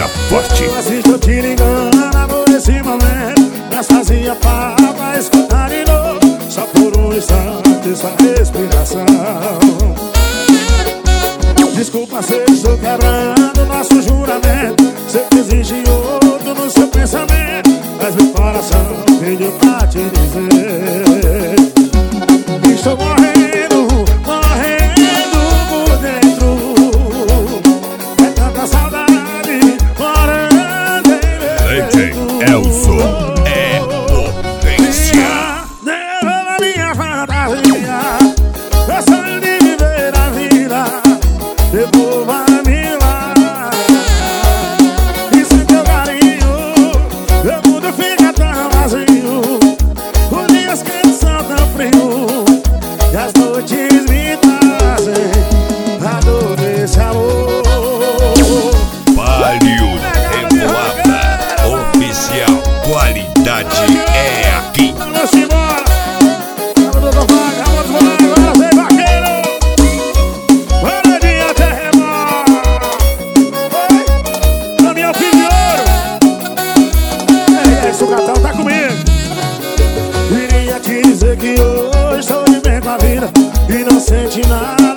forte. Assim estou te ligando por esse momento, mas fazia falta escutar de novo, só por um instante, só respiração. Desculpa se estou quebrando nosso juramento, sei que existe outro no seu pensamento, mas meu coração pediu pra te dizer: estou morrendo, morrendo por dentro. É tanta saudade morando em DJ Elson é potência. Leva minha fantasia, eu sonho de viver a vida, devolva-me lá. E sem teu carinho, meu mundo fica tão vazio. Os dias que são tão frios e as noites me trazem a dor desse amor. Palio Revoada Oficial, qualidade é aqui. Vamos embora. Vamos vaga, vamos voar, agora vem vaqueiro. Bora de terremoto. Oi, caminhão fio de ouro. Ei, sucatão tá comigo. Queria te dizer que hoje estou de bem com a vida e não sente nada.